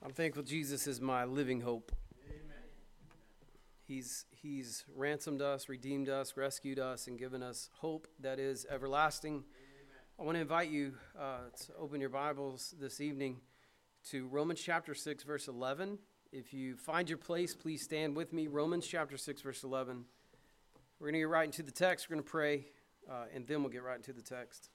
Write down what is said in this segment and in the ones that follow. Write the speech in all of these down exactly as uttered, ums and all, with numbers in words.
I'm thankful Jesus is my living hope. Amen. He's he's ransomed us, redeemed us, rescued us, and given us hope that is everlasting. Amen. I want to invite you uh, to open your Bibles this evening to Romans chapter six, verse eleven. If you find your place, please stand with me. Romans chapter six, verse eleven. We're going to get right into the text. We're going to pray, uh, and then we'll get right into the text.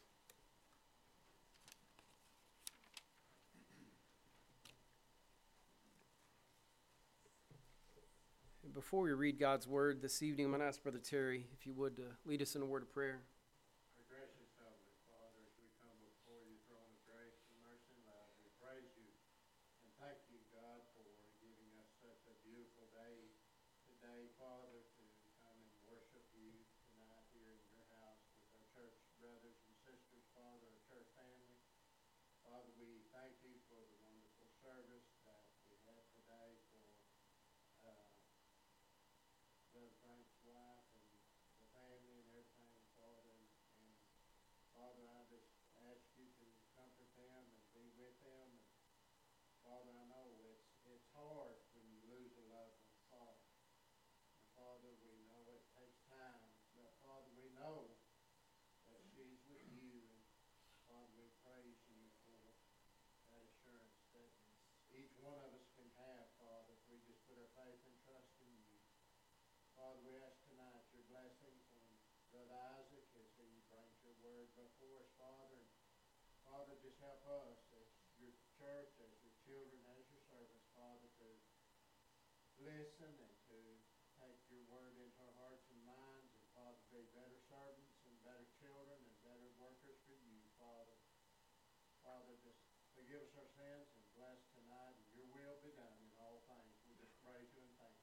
Before we read God's word this evening, I'm going to ask Brother Terry, if you would, uh, lead us in a word of prayer. Our gracious Heavenly Father, as we come before your throne of grace and mercy and love, we praise you and thank you, God, for giving us such a beautiful day today, Father, to come and worship you tonight here in your house with our church brothers and sisters, Father, our church family. Father, we thank you for the wonderful service that we had today for uh, Brother Frank's wife and the family and everything, Father. And, and Father, I just ask you to comfort them and be with them. And Father, I know it's it's hard when you lose a loved one, Father. And Father, we know it takes time, but Father, we know that she's with you. And Father, we praise you for that assurance that each one of us can have, Father, if we just put our faith and trust in you. Father, we ask tonight your blessings on Brother Isaac as he brings your word before us, Father. And Father, just help us as your church, as your children, as your servants, Father, to listen and to take your word into our hearts and minds, and Father, be better servants and better children and better workers for you, Father. Father, just forgive us our sins and bless tonight, and your will be done in all things. We just praise you and thank you.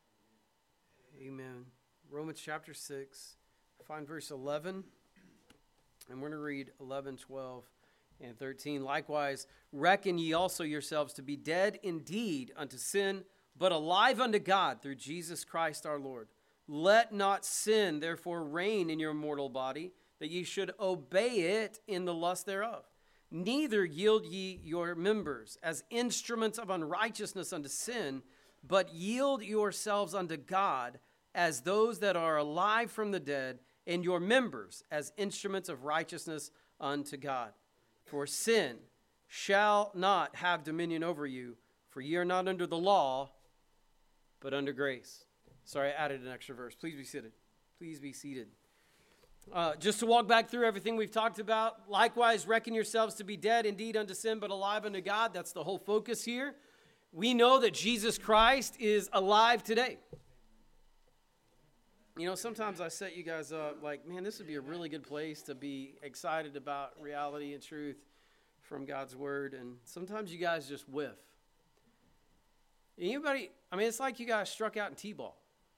Amen. Romans chapter six, find verse eleven, and we're going to read eleven, twelve, and thirteen. Likewise, reckon ye also yourselves to be dead indeed unto sin, but alive unto God through Jesus Christ our Lord. Let not sin therefore reign in your mortal body, that ye should obey it in the lust thereof. Neither yield ye your members as instruments of unrighteousness unto sin, but yield yourselves unto God as those that are alive from the dead, and your members as instruments of righteousness unto God. For sin shall not have dominion over you, for ye are not under the law, but under grace. Sorry, I added an extra verse. Please be seated. Please be seated. Uh, just to walk back through everything we've talked about, likewise reckon yourselves to be dead indeed unto sin, but alive unto God. That's the whole focus here. We know that Jesus Christ is alive today. You know, sometimes I set you guys up like, man, this would be a really good place to be excited about reality and truth from God's word. And sometimes you guys just whiff. Anybody, I mean, it's like you guys struck out in T-ball.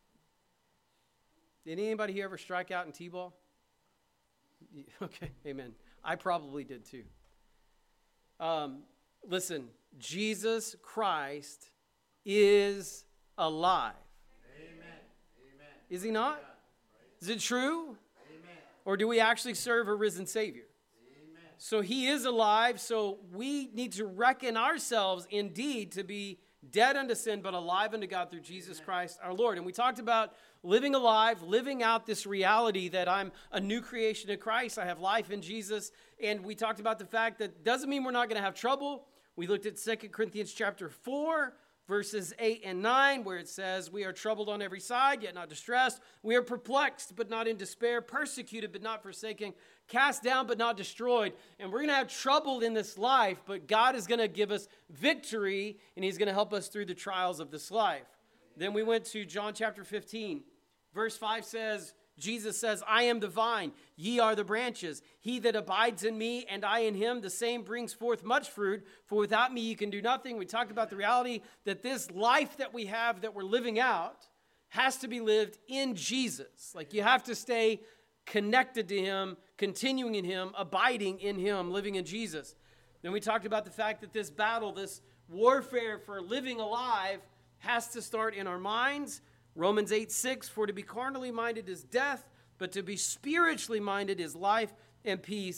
Did anybody here ever strike out in T-ball? Okay, amen. I probably did too. Um, listen, Jesus Christ is alive. Amen. Amen. Is he not? Is it true? Amen. Or do we actually serve a risen Savior? Amen. So he is alive, so we need to reckon ourselves indeed to be dead unto sin, but alive unto God through Jesus Amen. Christ our Lord. And we talked about living alive, living out this reality that I'm a new creation in Christ. I have life in Jesus. And we talked about the fact that doesn't mean we're not going to have trouble. We looked at Second Corinthians chapter four, verses eight and nine, where it says, we are troubled on every side, yet not distressed. We are perplexed, but not in despair, persecuted, but not forsaken, cast down, but not destroyed. And we're going to have trouble in this life, but God is going to give us victory, and he's going to help us through the trials of this life. Then we went to John chapter fifteen. Verse five says, Jesus says, I am the vine, ye are the branches. He that abides in me and I in him, the same brings forth much fruit, for without me you can do nothing. We talked about the reality that this life that we have, that we're living out, has to be lived in Jesus. Like you have to stay connected to him, continuing in him, abiding in him, living in Jesus. Then we talked about the fact that this battle, this warfare for living alive, has to start in our minds. Romans eight six, for to be carnally minded is death, but to be spiritually minded is life and peace.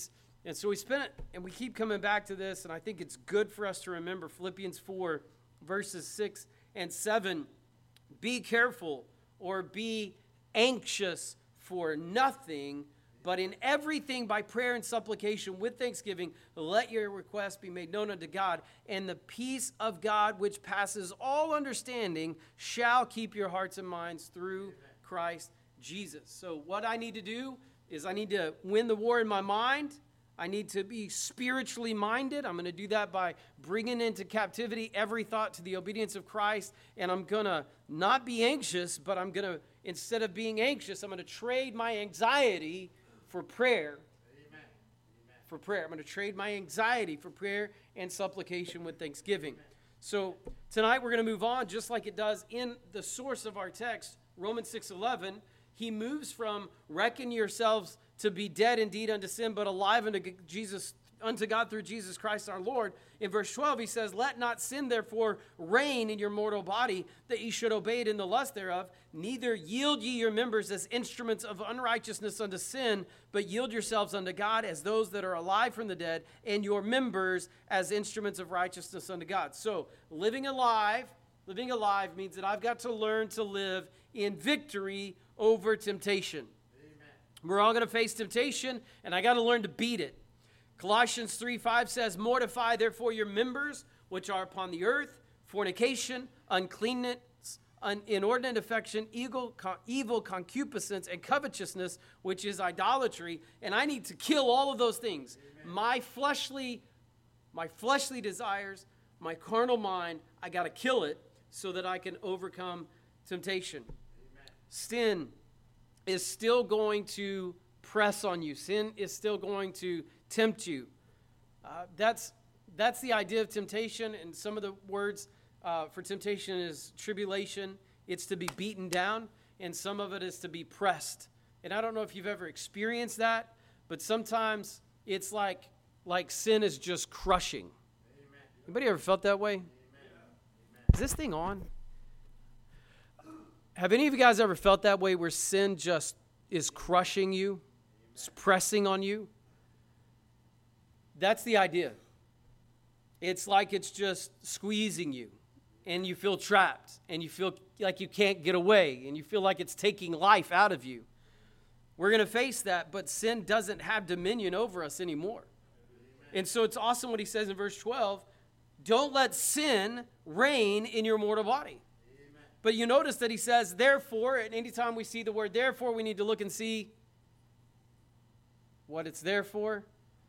And so we spent it, and we keep coming back to this, and I think it's good for us to remember Philippians four, verses six and seven. Be careful or be anxious for nothing, but in everything by prayer and supplication with thanksgiving, let your requests be made known unto God, and the peace of God, which passes all understanding, shall keep your hearts and minds through Christ Jesus. So what I need to do is I need to win the war in my mind. I need to be spiritually minded. I'm going to do that by bringing into captivity every thought to the obedience of Christ, and I'm going to not be anxious, but I'm going to, instead of being anxious, I'm going to trade my anxiety for prayer. Amen. For prayer. I'm going to trade my anxiety for prayer and supplication with thanksgiving. Amen. So tonight we're going to move on, just like it does in the source of our text, Romans six eleven. He moves from reckon yourselves to be dead indeed unto sin, but alive unto Jesus, unto God through Jesus Christ our Lord. In verse twelve, he says, let not sin therefore reign in your mortal body, that ye should obey it in the lust thereof. Neither yield ye your members as instruments of unrighteousness unto sin, but yield yourselves unto God as those that are alive from the dead, and your members as instruments of righteousness unto God. So living alive, living alive means that I've got to learn to live in victory over temptation. We're all going to face temptation, and I got to learn to beat it. Colossians three five says, mortify therefore your members, which are upon the earth, fornication, uncleanness, un- inordinate affection, evil, con- evil concupiscence, and covetousness, which is idolatry. And I need to kill all of those things. Amen. My fleshly, my fleshly desires, my carnal mind, I got to kill it so that I can overcome temptation. Amen. Sin is still going to press on you. Sin is still going to tempt you. Uh, that's that's the idea of temptation, and some of the words uh, for temptation is tribulation. It's to be beaten down, and some of it is to be pressed. And I don't know if you've ever experienced that, but sometimes it's like like sin is just crushing. Amen. Anybody ever felt that way? Amen. Is this thing on? Have any of you guys ever felt that way where sin just is crushing you, it's pressing on you? That's the idea. It's like it's just squeezing you, and you feel trapped, and you feel like you can't get away, and you feel like it's taking life out of you. We're going to face that, but sin doesn't have dominion over us anymore. And so it's awesome what he says in verse twelve, don't let sin reign in your mortal body. But you notice that he says, therefore, and anytime we see the word therefore, we need to look and see what it's there for.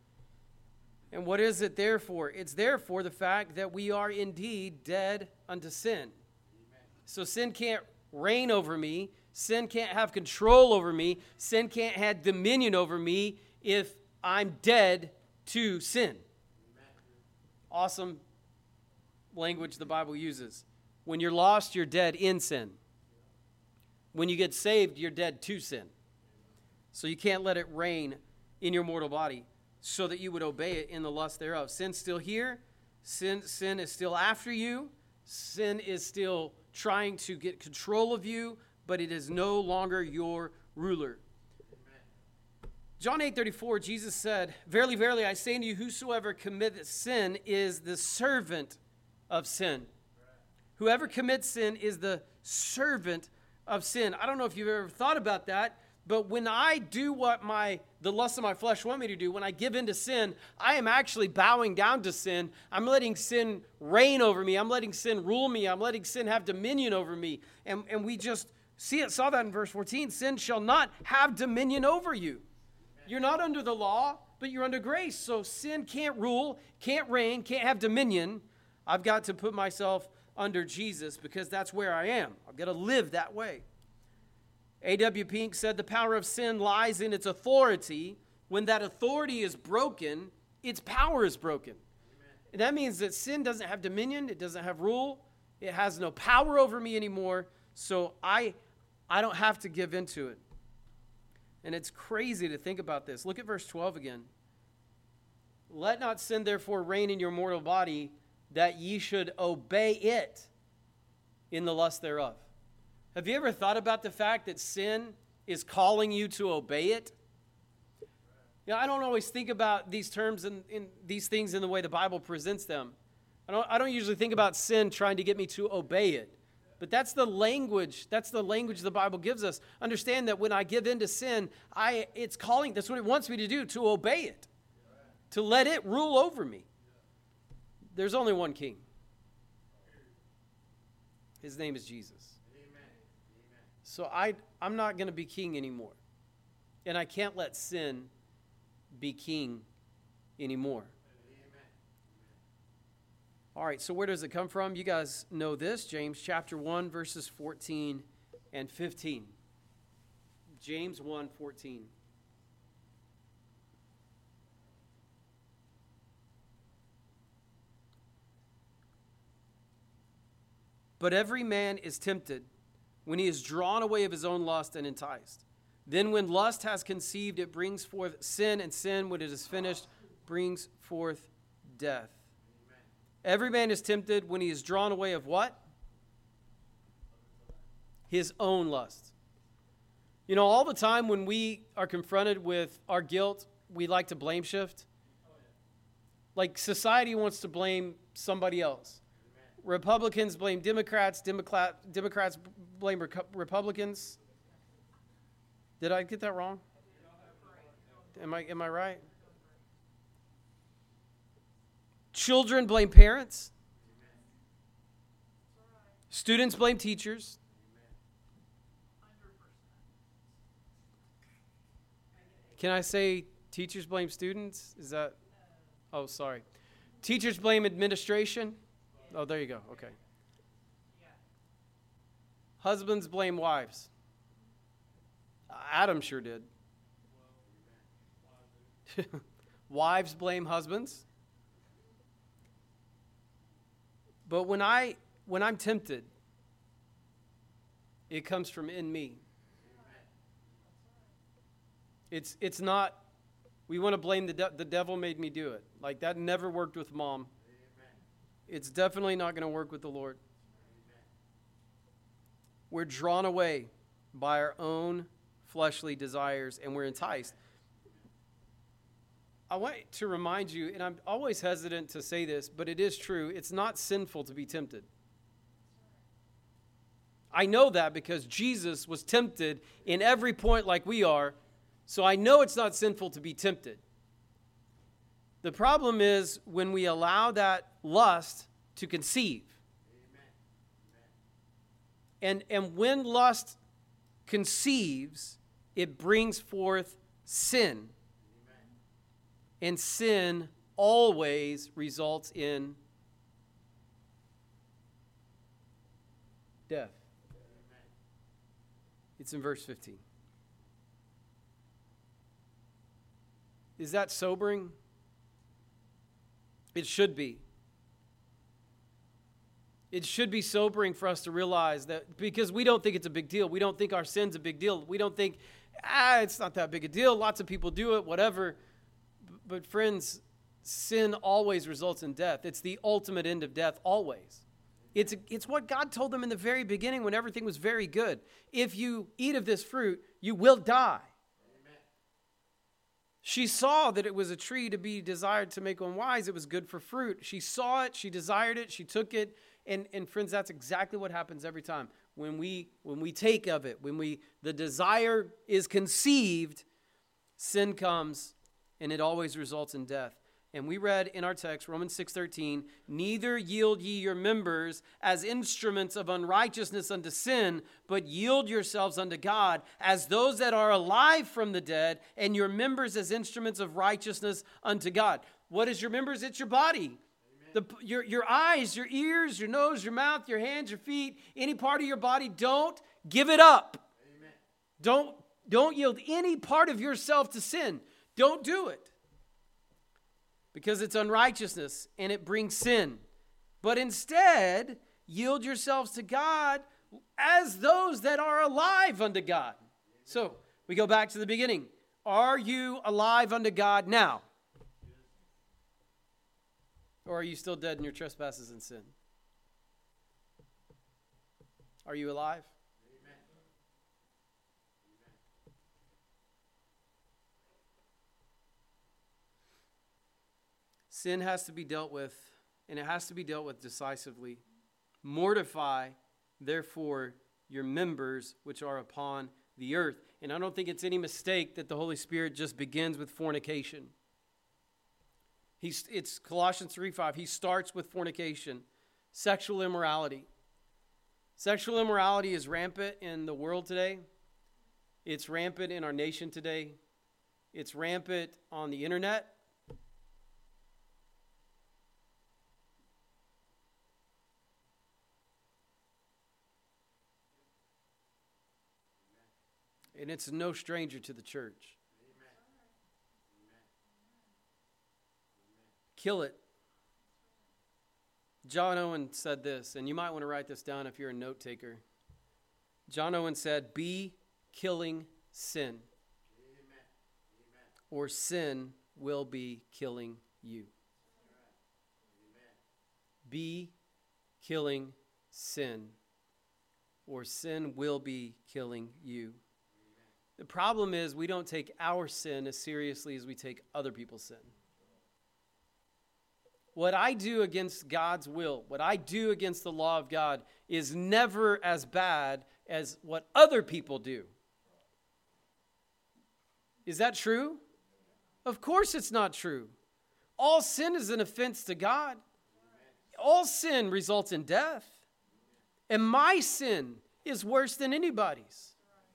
And what is it there for? It's there for the fact that we are indeed dead unto sin. Amen. So sin can't reign over me. Sin can't have control over me. Sin can't have dominion over me if I'm dead to sin. Amen. Awesome language the Bible uses. When you're lost, you're dead in sin. When you get saved, you're dead to sin. So you can't let it reign in your mortal body so that you would obey it in the lust thereof. Sin's still here. Sin, sin is still after you. Sin is still trying to get control of you, but it is no longer your ruler. Amen. John eight thirty-four, Jesus said, verily, verily, I say unto you, whosoever committeth sin is the servant of sin. Whoever commits sin is the servant of sin. I don't know if you've ever thought about that, but when I do what my the lusts of my flesh want me to do, when I give in to sin, I am actually bowing down to sin. I'm letting sin reign over me. I'm letting sin rule me. I'm letting sin have dominion over me. And, and we just see it, saw that in verse fourteen. Sin shall not have dominion over you. You're not under the law, but you're under grace. So sin can't rule, can't reign, can't have dominion. I've got to put myself under Jesus because that's where I am. I've got to live that way. A W Pink said the power of sin lies in its authority. When that authority is broken, its power is broken. Amen. And that means that sin doesn't have dominion. It doesn't have rule. It has no power over me anymore. So I, I don't have to give into it. And it's crazy to think about this. Look at verse twelve again. Let not sin therefore reign in your mortal body, that ye should obey it in the lust thereof. Have you ever thought about the fact that sin is calling you to obey it? You know, I don't always think about these terms and in, in these things in the way the Bible presents them. I don't, I don't usually think about sin trying to get me to obey it. But that's the language, that's the language the Bible gives us. Understand that when I give in to sin, I it's calling, that's what it wants me to do, to obey it. To let it rule over me. There's only one king. His name is Jesus. So I, I'm not going to be king anymore. And I can't let sin be king anymore. All right, so where does it come from? You guys know this, James chapter one, verses fourteen and fifteen. James one, fourteen. But every man is tempted when he is drawn away of his own lust and enticed. Then when lust has conceived, it brings forth sin, and sin, when it is finished, brings forth death. Every man is tempted when he is drawn away of what? His own lust. You know, all the time when we are confronted with our guilt, we like to blame shift. Like society wants to blame somebody else. Republicans blame Democrats. Democrat, Democrats blame Reco- Republicans. Did I get that wrong? Am I, am I right? Children blame parents. Students blame teachers. Can I say teachers blame students? Is that? Oh, sorry. Teachers blame administration. Oh, there you go. Okay. Husbands blame wives. Adam sure did. Wives blame husbands. But when I when I'm tempted, it comes from in me. It's it's not we want to blame the de- the devil made me do it. Like that never worked with mom. It's definitely not going to work with the Lord. We're drawn away by our own fleshly desires and we're enticed. I want to remind you, and I'm always hesitant to say this, but it is true. It's not sinful to be tempted. I know that because Jesus was tempted in every point like we are, so I know it's not sinful to be tempted. The problem is when we allow that lust to conceive. And, and when lust conceives, it brings forth sin. And sin always results in death. It's in verse fifteen. Is that sobering? It should be. It should be sobering for us to realize that because we don't think it's a big deal. We don't think our sin's a big deal. We don't think, ah, it's not that big a deal. Lots of people do it, whatever. But friends, sin always results in death. It's the ultimate end of death, always. It's, it's what God told them in the very beginning when everything was very good. If you eat of this fruit, you will die. Amen. She saw that it was a tree to be desired to make one wise. It was good for fruit. She saw it. She desired it. She took it. And, and friends, that's exactly what happens every time. When we, when we take of it, when we the desire is conceived, sin comes. And it always results in death. And we read in our text, Romans six thirteen, neither yield ye your members as instruments of unrighteousness unto sin, but yield yourselves unto God as those that are alive from the dead, and your members as instruments of righteousness unto God. What is your members? It's your body. The, your, your eyes, your ears, your nose, your mouth, your hands, your feet, any part of your body, don't give it up. Amen. Don't, don't yield any part of yourself to sin. Don't do it because it's unrighteousness and it brings sin. But instead, yield yourselves to God as those that are alive unto God. So we go back to the beginning. Are you alive unto God now? Or are you still dead in your trespasses and sin? Are you alive? Sin has to be dealt with, and it has to be dealt with decisively. Mortify, therefore, your members which are upon the earth. And I don't think it's any mistake that the Holy Spirit just begins with fornication. He's, it's Colossians three five. He starts with fornication, sexual immorality. Sexual immorality is rampant in the world today. It's rampant in our nation today. It's rampant on the internet. And it's no stranger to the church. Kill it. John Owen said this, and you might want to write this down if you're a note taker. John Owen said, be killing sin, or sin will be killing you. Be killing sin, or sin will be killing you. The problem is we don't take our sin as seriously as we take other people's sin. What I do against God's will, what I do against the law of God, is never as bad as what other people do. Is that true? Of course it's not true. All sin is an offense to God. All sin results in death. And my sin is worse than anybody's.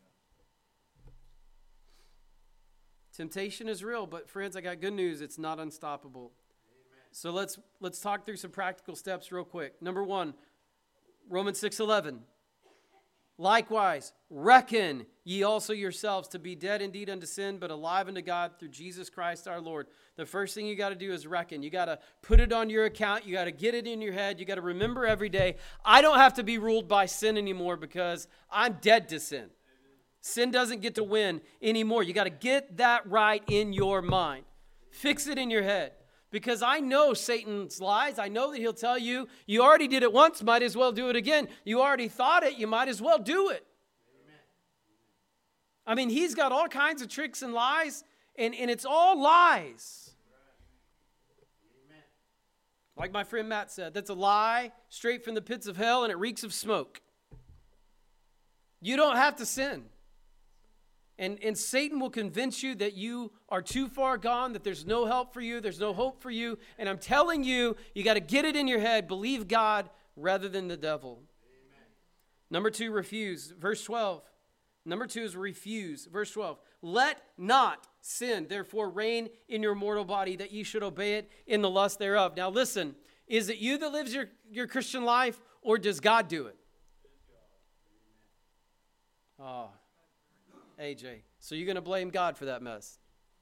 Temptation is real, but friends, I got good news. It's not unstoppable. Amen. So let's let's talk through some practical steps real quick. Number one, Romans six eleven. Likewise, reckon ye also yourselves to be dead indeed unto sin, but alive unto God through Jesus Christ our Lord. The first thing you got to do is reckon. You got to put it on your account. You got to get it in your head. You got to remember every day, I don't have to be ruled by sin anymore because I'm dead to sin. Sin doesn't get to win anymore. You got to get that right in your mind. Fix it in your head. Because I know Satan's lies. I know that he'll tell you, you already did it once, might as well do it again. You already thought it, you might as well do it. Amen. I mean, he's got all kinds of tricks and lies, and, and it's all lies. Amen. Like my friend Matt said, that's a lie straight from the pits of hell, and it reeks of smoke. You don't have to sin. And, and Satan will convince you that you are too far gone, that there's no help for you, there's no hope for you. And I'm telling you, you got to get it in your head. Believe God rather than the devil. Amen. Number two, refuse. Verse twelve. Number two is refuse. Verse twelve. Let not sin, therefore, reign in your mortal body, that ye should obey it in the lust thereof. Now listen, is it you that lives your, your Christian life, or does God do it? Oh. A J, so you're going to blame God for that mess?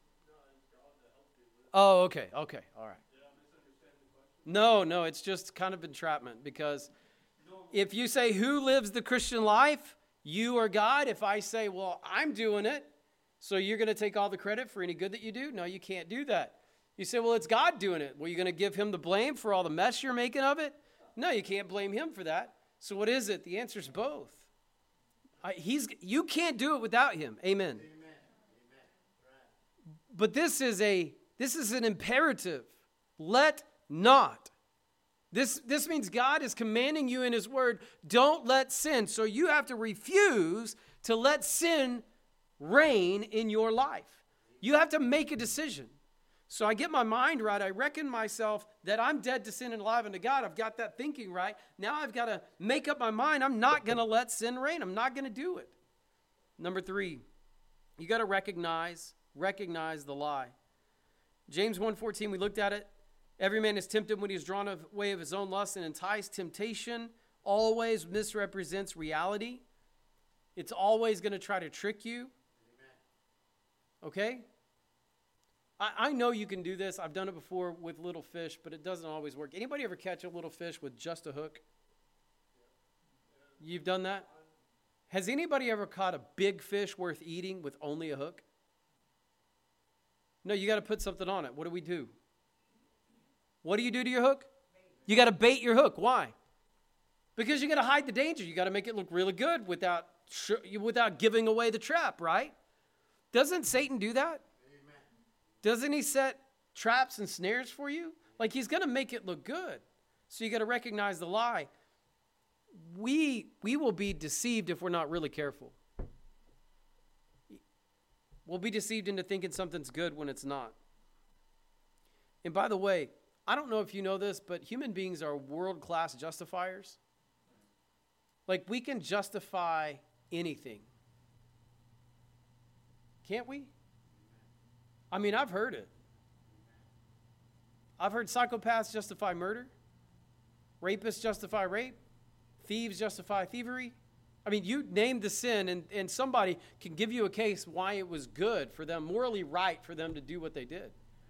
Oh, okay, okay, all right. No, no, it's just kind of entrapment, because if you say, who lives the Christian life, you or God? If I say, well, I'm doing it, so you're going to take all the credit for any good that you do? No, you can't do that. You say, well, it's God doing it. Well, you're going to give him the blame for all the mess you're making of it? No, you can't blame him for that. So what is it? The answer is both. He's, you can't do it without him. Amen. Amen. Right. But this is a this is an imperative. Let not. This, this means God is commanding you in his word, don't let sin. So you have to refuse to let sin reign in your life. You have to make a decision. So I get my mind right. I reckon myself that I'm dead to sin and alive unto God. I've got that thinking right. Now I've got to make up my mind. I'm not going to let sin reign. I'm not going to do it. Number three, you got to recognize, recognize the lie. James one fourteen, we looked at it. Every man is tempted when he is drawn away of his own lust and enticed. Temptation always misrepresents reality. It's always going to try to trick you. Okay? I know you can do this. I've done it before with little fish, but it doesn't always work. Anybody ever catch a little fish with just a hook? You've done that? Has anybody ever caught a big fish worth eating with only a hook? No, you got to put something on it. What do we do? What do you do to your hook? You got to bait your hook. Why? Because you got to hide the danger. You got to make it look really good without without giving away the trap, right? Doesn't Satan do that? Doesn't he set traps and snares for you? Like he's going to make it look good. So you got to recognize the lie. We, we will be deceived if we're not really careful. We'll be deceived into thinking something's good when it's not. And by the way, I don't know if you know this, but human beings are world-class justifiers. Like we can justify anything. Can't we? I mean, I've heard it. I've heard psychopaths justify murder. Rapists justify rape. Thieves justify thievery. I mean, you name the sin, and, and somebody can give you a case why it was good for them, morally right for them to do what they did.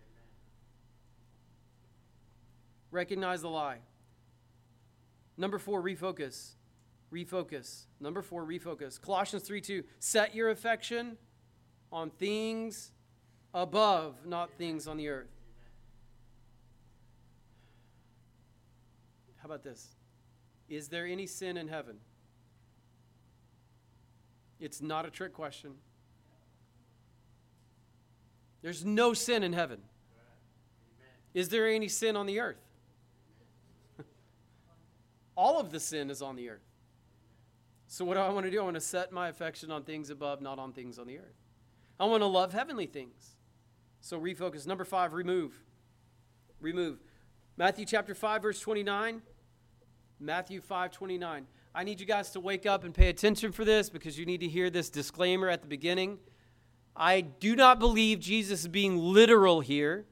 Recognize the lie. Number four, refocus. Refocus. Number four, refocus. Colossians three two. Set your affection on things above, not things on the earth. How about this? Is there any sin in heaven? It's not a trick question. There's no sin in heaven. Is there any sin on the earth? All of the sin is on the earth. So what do I want to do? I want to set my affection on things above, not on things on the earth. I want to love heavenly things. So refocus. Number five, remove. Remove. Matthew chapter five, verse twenty-nine. Matthew five twenty-nine. I need you guys to wake up and pay attention for this because you need to hear this disclaimer at the beginning. I do not believe Jesus is being literal here.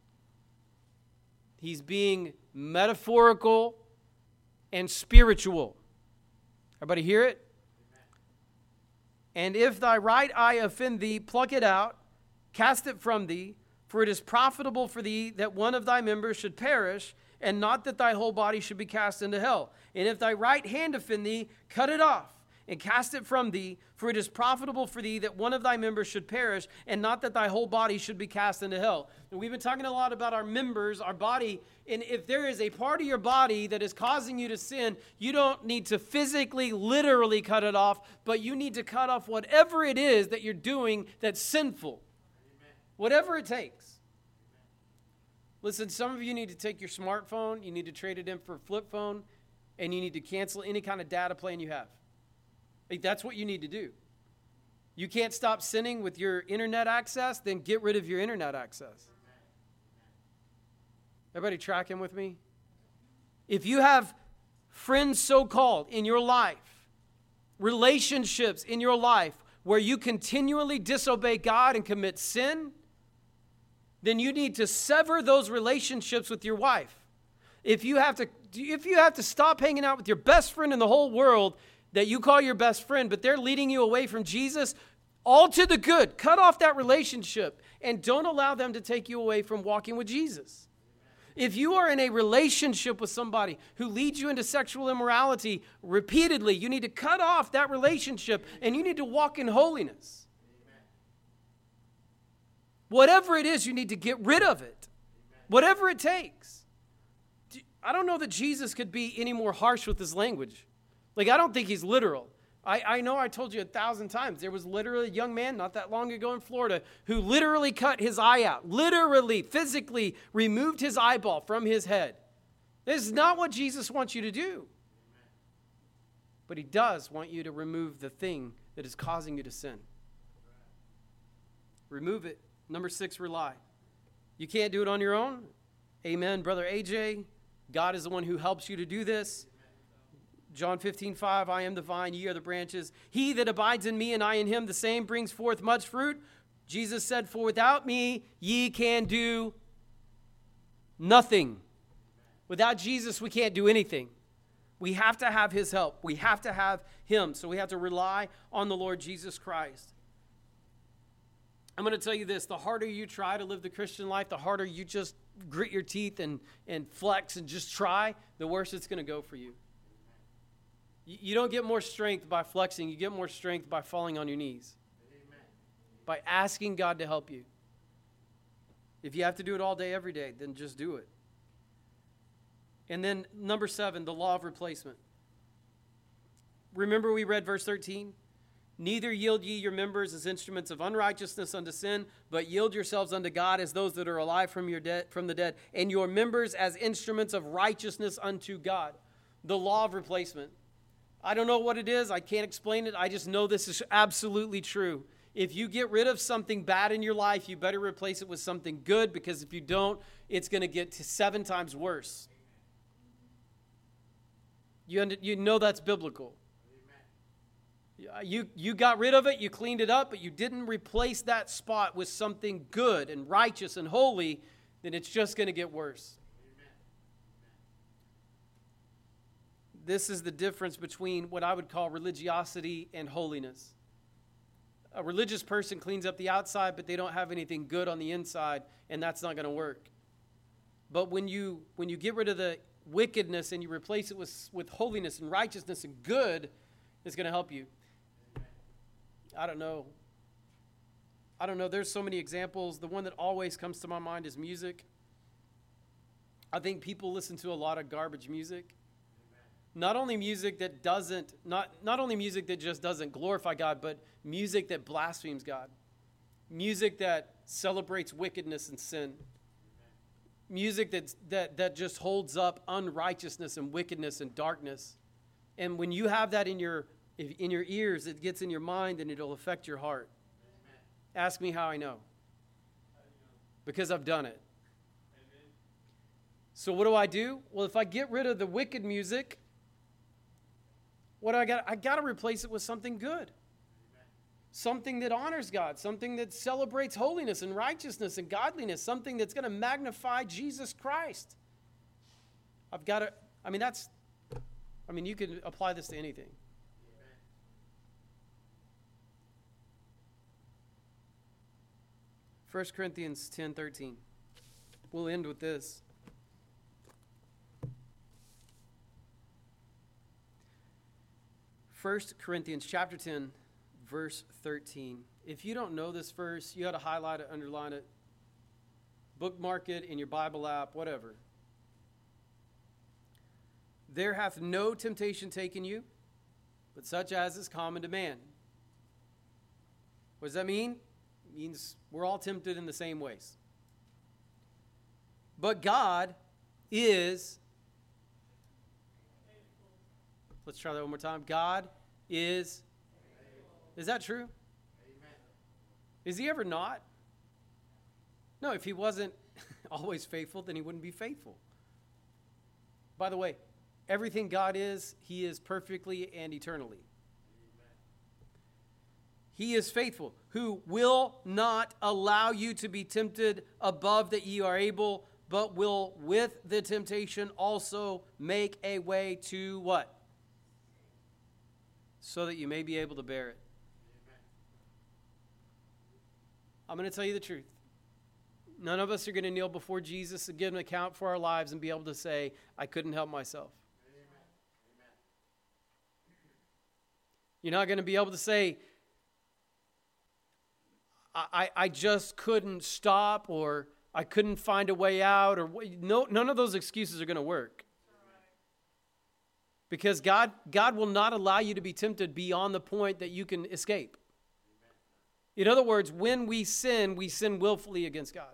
He's being metaphorical and spiritual. Everybody hear it? And if thy right eye offend thee, pluck it out, cast it from thee, for it is profitable for thee that one of thy members should perish, and not that thy whole body should be cast into hell. And if thy right hand offend thee, cut it off, and cast it from thee, for it is profitable for thee that one of thy members should perish, and not that thy whole body should be cast into hell. And we've been talking a lot about our members, our body, and if there is a part of your body that is causing you to sin, you don't need to physically, literally cut it off, but you need to cut off whatever it is that you're doing that's sinful. Amen. Whatever it takes. Listen, some of you need to take your smartphone, you need to trade it in for a flip phone, and you need to cancel any kind of data plan you have. Like, that's what you need to do. You can't stop sinning with your internet access, then get rid of your internet access. Everybody tracking with me? If you have friends so-called in your life, relationships in your life where you continually disobey God and commit sin, then you need to sever those relationships with your wife. If you have to, if you have to stop hanging out with your best friend in the whole world that you call your best friend, but they're leading you away from Jesus, all to the good. Cut off that relationship and don't allow them to take you away from walking with Jesus. If you are in a relationship with somebody who leads you into sexual immorality repeatedly, you need to cut off that relationship and you need to walk in holiness. Whatever it is, you need to get rid of it. Whatever it takes. I don't know that Jesus could be any more harsh with his language. Like, I don't think he's literal. I, I know I told you a thousand times. There was literally a young man not that long ago in Florida who literally cut his eye out. Literally, physically removed his eyeball from his head. This is not what Jesus wants you to do. But he does want you to remove the thing that is causing you to sin. Remove it. Number six, rely. You can't do it on your own. Amen, Brother A J. God is the one who helps you to do this. John fifteen five, I am the vine, ye are the branches. He that abides in me and I in him, the same brings forth much fruit. Jesus said, for without me, ye can do nothing. Without Jesus, we can't do anything. We have to have his help. We have to have him. So we have to rely on the Lord Jesus Christ. I'm going to tell you this. The harder you try to live the Christian life, the harder you just grit your teeth and, and flex and just try, the worse it's going to go for you. You don't get more strength by flexing. You get more strength by falling on your knees. Amen. By asking God to help you. If you have to do it all day, every day, then just do it. And then number seven, the law of replacement. Remember we read verse thirteen? Neither yield ye your members as instruments of unrighteousness unto sin, but yield yourselves unto God as those that are alive from your dead, from the dead, and your members as instruments of righteousness unto God. The law of replacement. I don't know what it is. I can't explain it. I just know this is absolutely true. If you get rid of something bad in your life, you better replace it with something good, because if you don't, it's going to get to seven times worse. You, under, you know that's biblical. You, you got rid of it, you cleaned it up, but you didn't replace that spot with something good and righteous and holy, then it's just going to get worse. Amen. This is the difference between what I would call religiosity and holiness. A religious person cleans up the outside, but they don't have anything good on the inside, and that's not going to work. But when you when you get rid of the wickedness and you replace it with, with holiness and righteousness and good, it's going to help you. I don't know. I don't know. There's so many examples. The one that always comes to my mind is music. I think people listen to a lot of garbage music. Amen. Not only music that doesn't, not, not only music that just doesn't glorify God, but music that blasphemes God. Music that celebrates wickedness and sin. Amen. Music that, that, that just holds up unrighteousness and wickedness and darkness. And when you have that in your in your ears, it gets in your mind and it'll affect your heart. Amen. Ask me how I know. Because I've done it. Amen. So what do I do? Well, if I get rid of the wicked music, what do I got? I got to replace it with something good. Amen. Something that honors God, something that celebrates holiness and righteousness and godliness, something that's going to magnify Jesus Christ. I've got to, I mean, that's, I mean, you can apply this to anything. First Corinthians ten thirteen. We'll end with this. First Corinthians chapter ten, verse thirteen. If you don't know this verse, you ought to highlight it, underline it, bookmark it in your Bible app, whatever. There hath no temptation taken you, but such as is common to man. What does that mean? It means we're all tempted in the same ways. But God is, let's try that one more time. God is, is that true? Amen. Is he ever not? No, if he wasn't always faithful, then he wouldn't be faithful. By the way, everything God is, he is perfectly and eternally. He is faithful, who will not allow you to be tempted above that ye are able, but will with the temptation also make a way to what? So that you may be able to bear it. Amen. I'm going to tell you the truth. None of us are going to kneel before Jesus and give an account for our lives and be able to say, I couldn't help myself. Amen. Amen. You're not going to be able to say, I, I just couldn't stop, or I couldn't find a way out, or no, none of those excuses are going to work. Because God, God will not allow you to be tempted beyond the point that you can escape. In other words, when we sin, we sin willfully against God.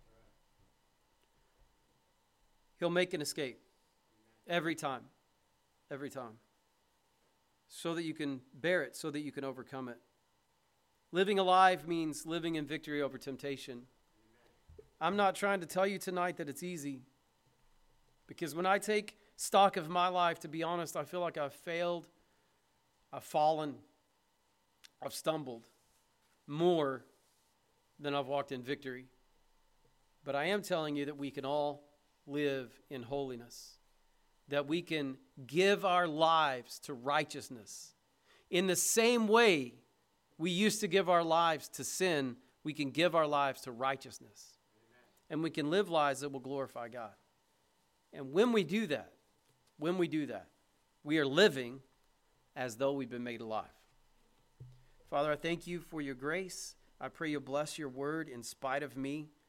He'll make an escape every time, every time, so that you can bear it, so that you can overcome it. Living alive means living in victory over temptation. I'm not trying to tell you tonight that it's easy, because when I take stock of my life, to be honest, I feel like I've failed, I've fallen, I've stumbled more than I've walked in victory. But I am telling you that we can all live in holiness, that we can give our lives to righteousness. In the same way we used to give our lives to sin, we can give our lives to righteousness. Amen. And we can live lives that will glorify God. And when we do that, when we do that, we are living as though we've been made alive. Father, I thank you for your grace. I pray you'll bless your word in spite of me.